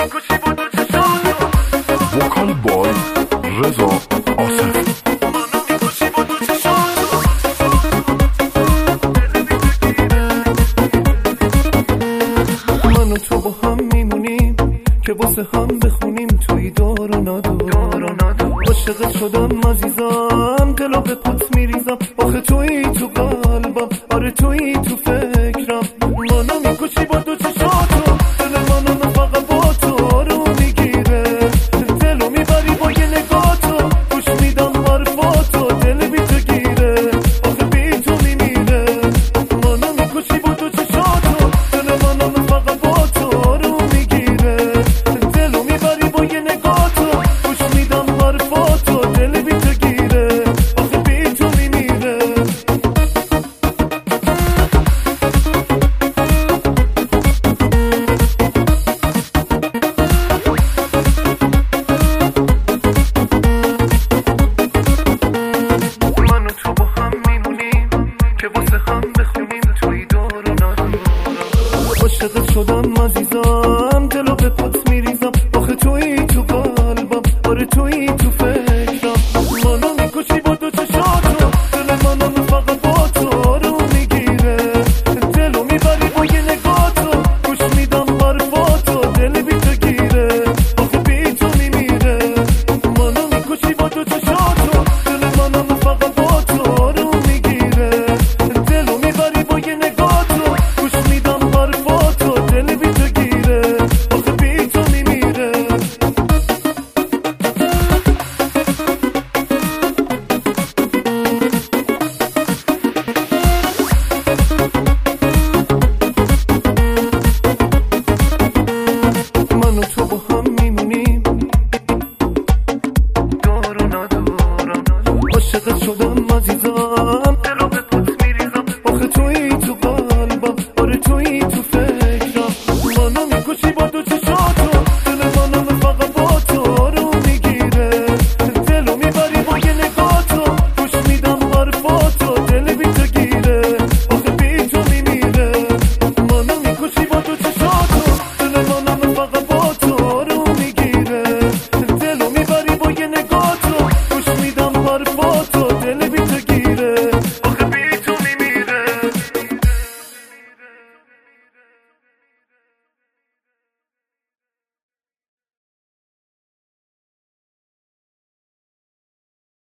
وکال بای رضا آصف. من و تو با هم میمونیم که واسه هم بخونیم توی دار و ندار. عاشقت شدم عزیزم، دلو به پات میریزم، آخه توی تو قلبم، آره توی تو فکرم. منو میکشی با دو چشاتو، دل منو فقط با تو رو میگیره، دلو میبری با یه نگاتو، گوش میدم حرفاتو، دل بی تو گیره، آخه بی تو میمیره. منو میکشی با دو چشاتو، دل منو فقط با تو رو میگیره، دلو میبری با یه نگاتو، گوش میدم حرفاتو، دل بی تو گیره، آخه بی تو میمیره. من و تو با هم میمونیم که واسه هم بخونیم توی دار و ندار. عاشقت شدم عزیزم، دلو به پات میریزم، آخه توی تو قلبم، آره توی تو فکرم.